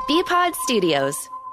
Bpod Studios.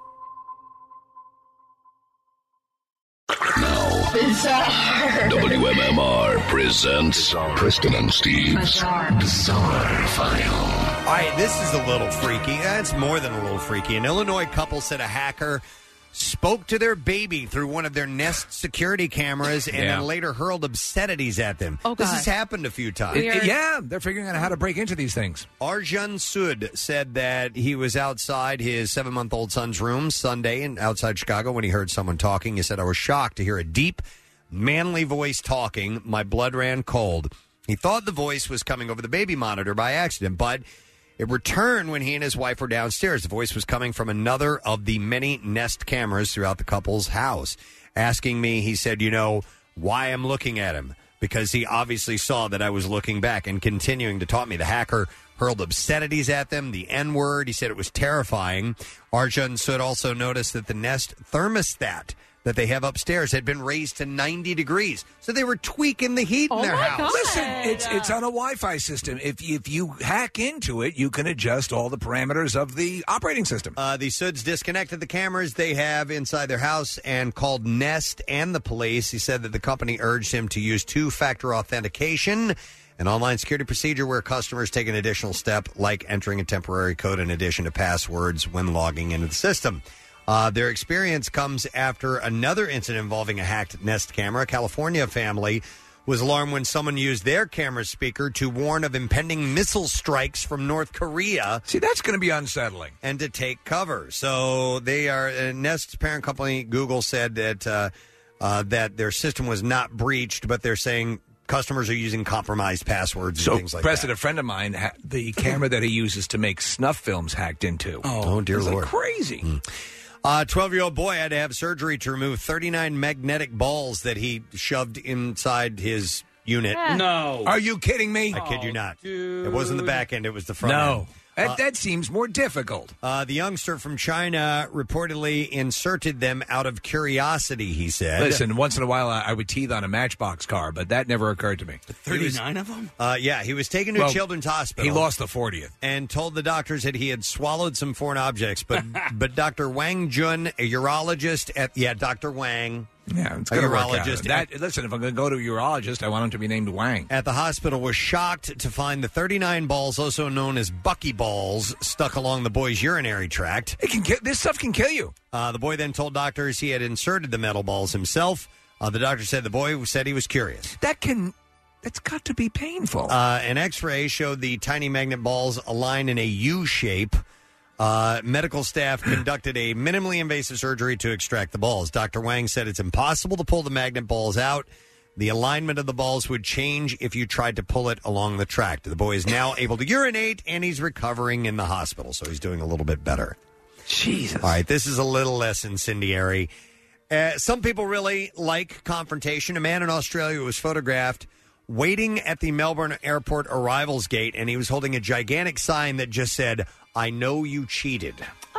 WMMR presents Preston and Steve's Bizarre File. All right, this is a little freaky. It's more than a little freaky. An Illinois couple said a hacker spoke to their baby through one of their Nest security cameras and then later hurled obscenities at them. Oh, this has happened a few times. They're figuring out how to break into these things. Arjun Sood said that he was outside his 7-month-old son's room Sunday outside Chicago when he heard someone talking. He said, I was shocked to hear a deep, manly voice talking. My blood ran cold. He thought the voice was coming over the baby monitor by accident, but it returned when he and his wife were downstairs. The voice was coming from another of the many Nest cameras throughout the couple's house. Asking me, he said, why I'm looking at him. Because he obviously saw that I was looking back and continuing to taunt me. The hacker hurled obscenities at them, the N-word. He said it was terrifying. Arjun Sood also noticed that the Nest thermostat that they have upstairs had been raised to 90 degrees. So they were tweaking the heat in their house. God. Listen, it's on a Wi-Fi system. If you hack into it, you can adjust all the parameters of the operating system. The Soods disconnected the cameras they have inside their house and called Nest and the police. He said that the company urged him to use two-factor authentication, an online security procedure where customers take an additional step like entering a temporary code in addition to passwords when logging into the system. Their experience comes after another incident involving a hacked Nest camera. A California family was alarmed when someone used their camera speaker to warn of impending missile strikes from North Korea. See, that's going to be unsettling. And to take cover. So they are, Nest's parent company, Google, said that that their system was not breached, but they're saying customers are using compromised passwords and things like Preston, that. a friend of mine, the camera that he uses to make snuff films hacked into. Oh dear Lord. Crazy. 12-year-old boy had to have surgery to remove 39 magnetic balls that he shoved inside his unit. No. Are you kidding me? I kid you not. It wasn't the back end, it was the front end. That seems more difficult. The youngster from China reportedly inserted them out of curiosity, he said. Listen, once in a while I would teeth on a Matchbox car, but that never occurred to me. 39 of them? He was taken to a children's hospital. He lost the 40th. And told the doctors that he had swallowed some foreign objects. But Dr. Wang Jun, a urologist at... Yeah, Dr. Wang... Yeah, it's a going to urologist. work out. Listen, if I'm going to go to a urologist, I want him to be named Wang. At the hospital was shocked to find the 39 balls, also known as buckyballs, stuck along the boy's urinary tract. This stuff can kill you. The boy then told doctors he had inserted the metal balls himself. The doctor said the boy said he was curious. That's got to be painful. An X-ray showed the tiny magnet balls align in a U shape. Medical staff conducted a minimally invasive surgery to extract the balls. Dr. Wang said it's impossible to pull the magnet balls out. The alignment of the balls would change if you tried to pull it along the tract. The boy is now able to urinate, and he's recovering in the hospital, so he's doing a little bit better. Jesus. All right, this is a little less incendiary. Some people really like confrontation. A man in Australia was photographed waiting at the Melbourne Airport arrivals gate, and he was holding a gigantic sign that just said, I know you cheated.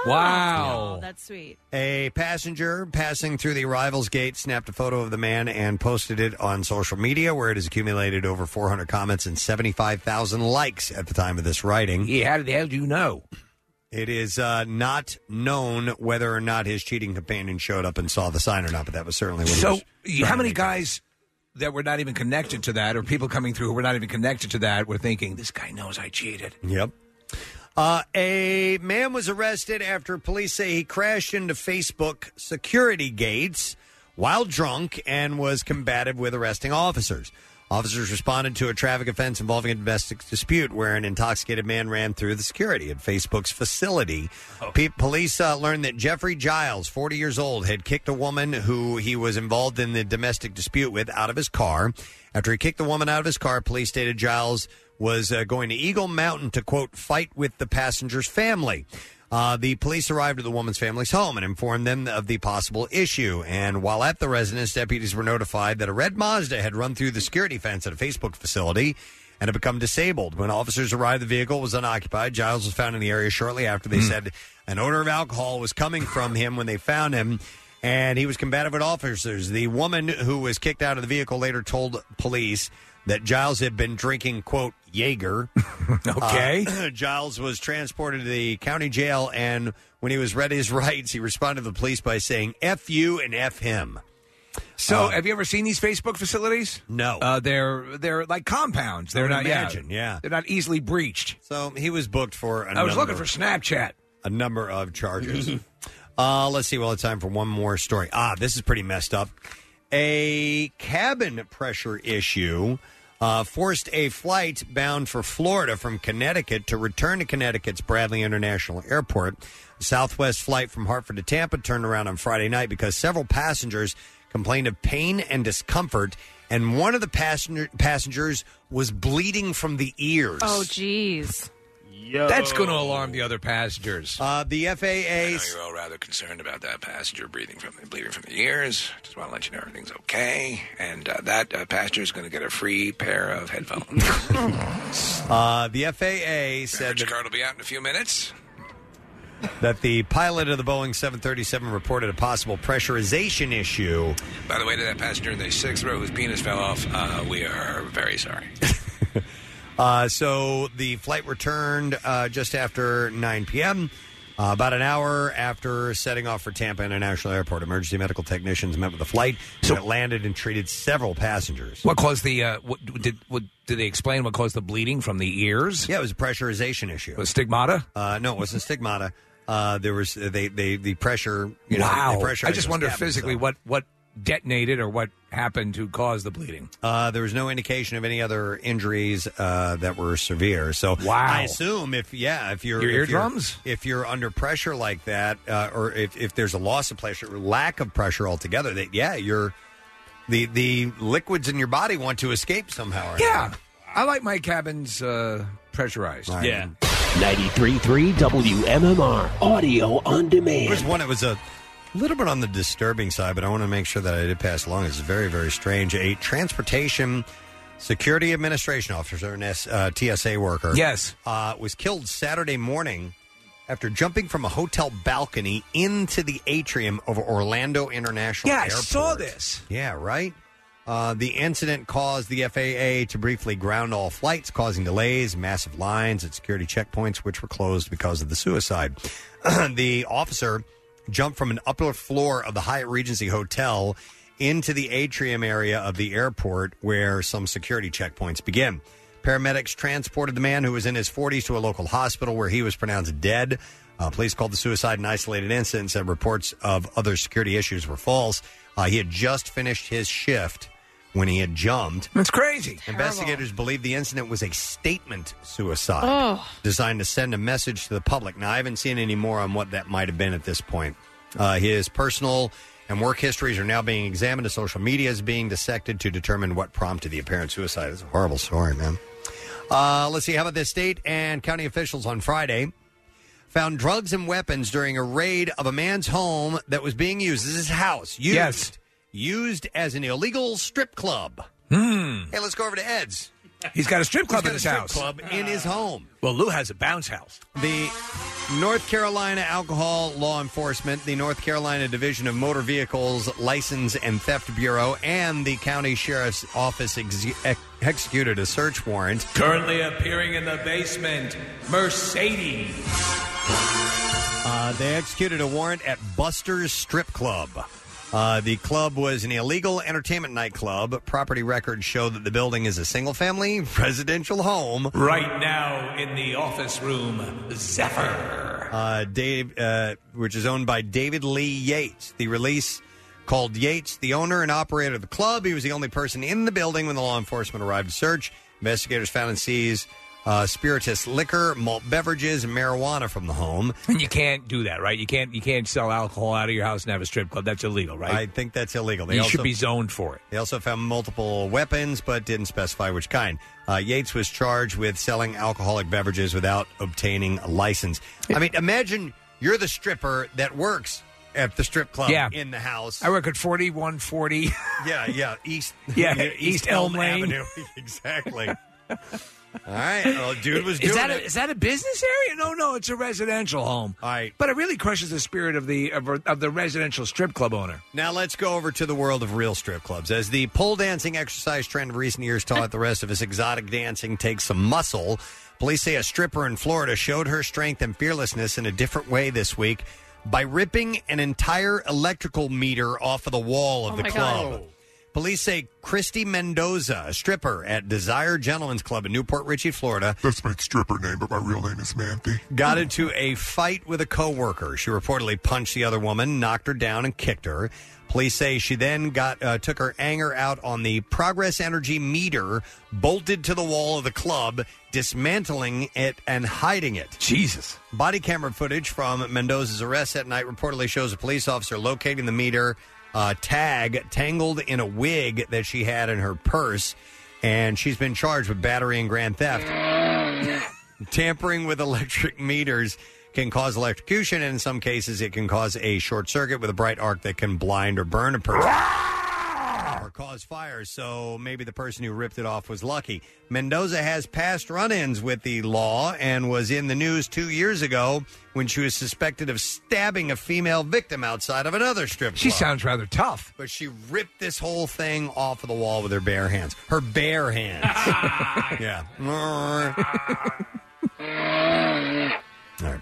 Wow. That's sweet. A passenger passing through the arrivals gate snapped a photo of the man and posted it on social media, where it has accumulated over 400 comments and 75,000 likes at the time of this writing. Yeah, how the hell do you know? It is not known whether or not his cheating companion showed up and saw the sign or not, but that was certainly what he was how many guys that were not even connected to that, or people coming through who were not even connected to that, were thinking, this guy knows I cheated? Yep. A man was arrested after police say he crashed into Facebook security gates while drunk and was combative with arresting officers. Officers responded to a traffic offense involving a domestic dispute where an intoxicated man ran through the security at Facebook's facility. Police learned that Jeffrey Giles, 40 years old, had kicked a woman who he was involved in the domestic dispute with out of his car. After he kicked the woman out of his car, police stated Giles was going to Eagle Mountain to, quote, fight with the passenger's family. The police arrived at the woman's family's home and informed them of the possible issue. And while at the residence, deputies were notified that a red Mazda had run through the security fence at a Facebook facility and had become disabled. When officers arrived, the vehicle was unoccupied. Giles was found in the area shortly after. They said an odor of alcohol was coming from him when they found him. and he was combative with officers. The woman who was kicked out of the vehicle later told police that Giles had been drinking, quote, Jaeger. Okay. Giles was transported to the county jail, and when he was read his rights, he responded to the police by saying, F you and F him. So, have you ever seen these Facebook facilities? No. They're like compounds. They're not. Yeah. They're not easily breached. So he was booked for. I was looking for Snapchat. A number of charges. Let's see. Well, it's time for one more story. This is pretty messed up. A cabin pressure issue forced a flight bound for Florida from Connecticut to return to Connecticut's Bradley International Airport. The Southwest flight from Hartford to Tampa turned around on Friday night because several passengers complained of pain and discomfort, and one of the passengers was bleeding from the ears. Oh, geez. That's going to alarm the other passengers. The FAA... I know you're all rather concerned about that passenger bleeding from the ears. Just want to let you know everything's okay. And that passenger is going to get a free pair of headphones. The FAA said... Your card will be out in a few minutes. That the pilot of the Boeing 737 reported a possible pressurization issue. By the way, to that passenger in the sixth row whose penis fell off, we are very sorry. So the flight returned just after 9 p.m., about an hour after setting off for Tampa International Airport. Emergency medical technicians met with the flight, so it landed and treated several passengers. What caused the? Did they explain what caused the bleeding from the ears? Yeah, it was a pressurization issue. Was stigmata? No, it wasn't stigmata. There was the pressure. Wow! The pressure I just wonder physically what detonated or what happened to cause the bleeding. There was no indication of any other injuries that were severe. So I assume if you're your eardrums, if you're under pressure like that, or if there's a loss of pressure or lack of pressure altogether, that you're the liquids in your body want to escape somehow. I like my cabins pressurized. Right. Yeah. 93.3 WMMR Audio on Demand. There's one that was a little bit on the disturbing side, but I want to make sure that I did pass along. It's very, very strange. A Transportation Security Administration officer, an TSA worker, was killed Saturday morning after jumping from a hotel balcony into the atrium of Orlando International Airport. I saw this. Yeah, right? The incident caused the FAA to briefly ground all flights, causing delays, massive lines at security checkpoints, which were closed because of the suicide. The officer jumped from an upper floor of the Hyatt Regency Hotel into the atrium area of the airport where some security checkpoints begin. Paramedics transported the man, who was in his 40s, to a local hospital where he was pronounced dead. Police called the suicide an isolated incident and said reports of other security issues were false. He had just finished his shift when he had jumped. That's crazy. Investigators believe the incident was a statement suicide designed to send a message to the public. Now, I haven't seen any more on what that might have been at this point. His personal and work histories are now being examined. His social media is being dissected to determine what prompted the apparent suicide. It's a horrible story, man. Let's see. How about this? State and county officials on Friday found drugs and weapons during a raid of a man's home that was being used. This is his house. Used as an illegal strip club. Hey, let's go over to Ed's. He's got a strip club in his house. Club in his home. Well, Lou has a bounce house. The North Carolina Alcohol Law Enforcement, the North Carolina Division of Motor Vehicles License and Theft Bureau, and the County Sheriff's Office executed a search warrant. Currently appearing in the basement, Mercedes. They executed a warrant at Buster's Strip Club. The club was an illegal entertainment nightclub. Property records show that the building is a single-family residential home. Right now in the office room, Zephyr. Which is owned by David Lee Yates. The release called Yates the owner and operator of the club. He was the only person in the building when the law enforcement arrived to search. Investigators found and seized spirituous liquor, malt beverages, and marijuana from the home. And you can't do that, right? You can't sell alcohol out of your house and have a strip club. That's illegal, right? I think that's illegal. You should be zoned for it. They also found multiple weapons, but didn't specify which kind. Yates was charged with selling alcoholic beverages without obtaining a license. I mean, imagine you're the stripper that works at the strip club in the house. I work at 4140. East Elm Lane. Avenue. Exactly. All right. Well, dude was doing it. Is that a business area? No, it's a residential home. All right. But it really crushes the spirit of the residential strip club owner. Now let's go over to the world of real strip clubs. As the pole dancing exercise trend of recent years taught the rest of us exotic dancing takes some muscle, police say a stripper in Florida showed her strength and fearlessness in a different way this week by ripping an entire electrical meter off of the wall of the club. God. Police say Christy Mendoza, a stripper at Desire Gentlemen's Club in Newport Richey, Florida. That's my stripper name, but my real name is Manthe. Got into a fight with a coworker. She reportedly punched the other woman, knocked her down, and kicked her. Police say she then took her anger out on the Progress Energy meter, bolted to the wall of the club, dismantling it and hiding it. Jesus. Body camera footage from Mendoza's arrest that night reportedly shows a police officer locating the meter tag tangled in a wig that she had in her purse, and she's been charged with battery and grand theft. Tampering with electric meters can cause electrocution, and in some cases it can cause a short circuit with a bright arc that can blind or burn a person or cause fires. So maybe the person who ripped it off was lucky. Mendoza has past run-ins with the law and was in the news 2 years ago when she was suspected of stabbing a female victim outside of another strip club. She sounds rather tough. But she ripped this whole thing off of the wall with her bare hands. Her bare hands. Yeah. All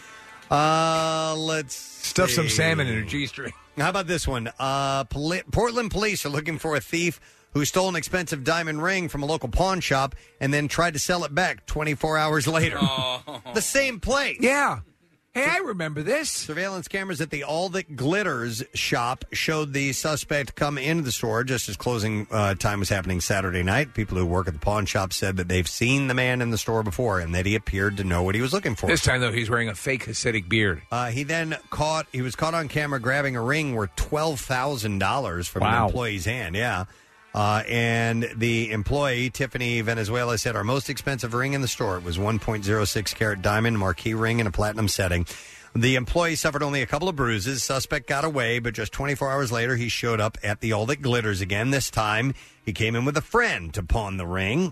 right. Let's stuff some salmon in her G-string. How about this one? Portland police are looking for a thief who stole an expensive diamond ring from a local pawn shop and then tried to sell it back 24 hours later. Oh. The same place. Yeah. Hey, I remember this. Surveillance cameras at the All That Glitters shop showed the suspect come into the store just as closing time was happening Saturday night. People who work at the pawn shop said that they've seen the man in the store before and that he appeared to know what he was looking for. This time, though, he's wearing a fake Hasidic beard. He was caught on camera grabbing a ring worth $12,000 from an employee's hand. Yeah. And the employee, Tiffany Venezuela, said our most expensive ring in the store. It was 1.06 carat diamond marquee ring in a platinum setting. The employee suffered only a couple of bruises. Suspect got away, but just 24 hours later, he showed up at the All That Glitters again. This time, he came in with a friend to pawn the ring.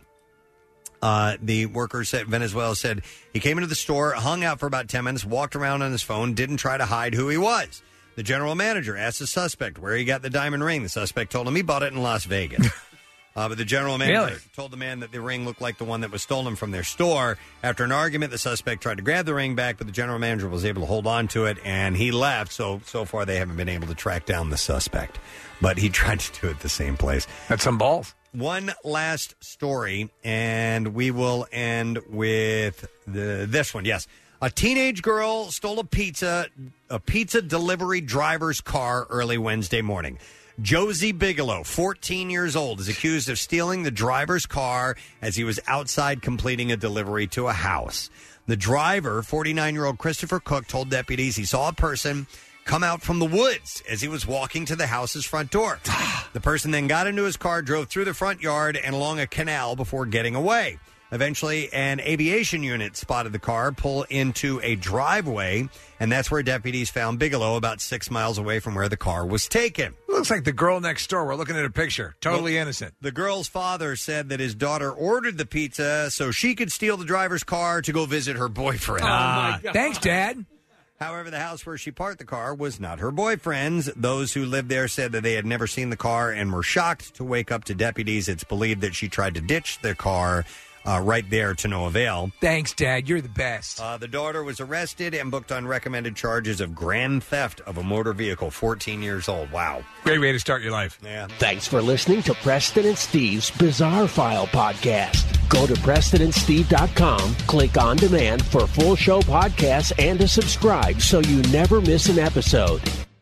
The worker said, Venezuela said, he came into the store, hung out for about 10 minutes, walked around on his phone, didn't try to hide who he was. The general manager asked the suspect where he got the diamond ring. The suspect told him he bought it in Las Vegas. But the general manager told the man that the ring looked like the one that was stolen from their store. After an argument, the suspect tried to grab the ring back, but the general manager was able to hold on to it, and he left. So far, they haven't been able to track down the suspect. But he tried to do it the same place. That's some balls. One last story, and we will end with this one. Yes. A teenage girl stole a pizza delivery driver's car early Wednesday morning. Josie Bigelow, 14 years old, is accused of stealing the driver's car as he was outside completing a delivery to a house. The driver, 49-year-old Christopher Cook, told deputies he saw a person come out from the woods as he was walking to the house's front door. The person then got into his car, drove through the front yard and along a canal before getting away. Eventually, an aviation unit spotted the car pull into a driveway, and that's where deputies found Bigelow about 6 miles away from where the car was taken. Looks like the girl next door. We're looking at a picture. Totally innocent. The girl's father said that his daughter ordered the pizza so she could steal the driver's car to go visit her boyfriend. My God. Thanks, Dad. However, the house where she parked the car was not her boyfriend's. Those who lived there said that they had never seen the car and were shocked to wake up to deputies. It's believed that she tried to ditch the car right there to no avail. Thanks, Dad. You're the best. The daughter was arrested and booked on recommended charges of grand theft of a motor vehicle, 14 years old. Wow. Great way to start your life. Yeah. Thanks for listening to Preston and Steve's Bizarre File podcast. Go to PrestonandSteve.com, click on demand for full show podcasts and to subscribe so you never miss an episode.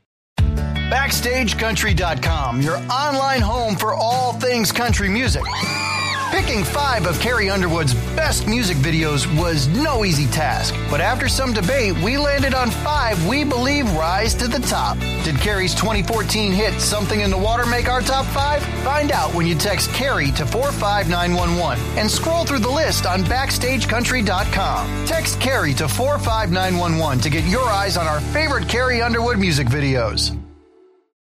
BackstageCountry.com, your online home for all things country music. Picking 5 of Carrie Underwood's best music videos was no easy task. But after some debate, we landed on 5 we believe rise to the top. Did Carrie's 2014 hit Something in the Water make our top 5? Find out when you text Carrie to 45911 and scroll through the list on BackstageCountry.com. Text Carrie to 45911 to get your eyes on our favorite Carrie Underwood music videos.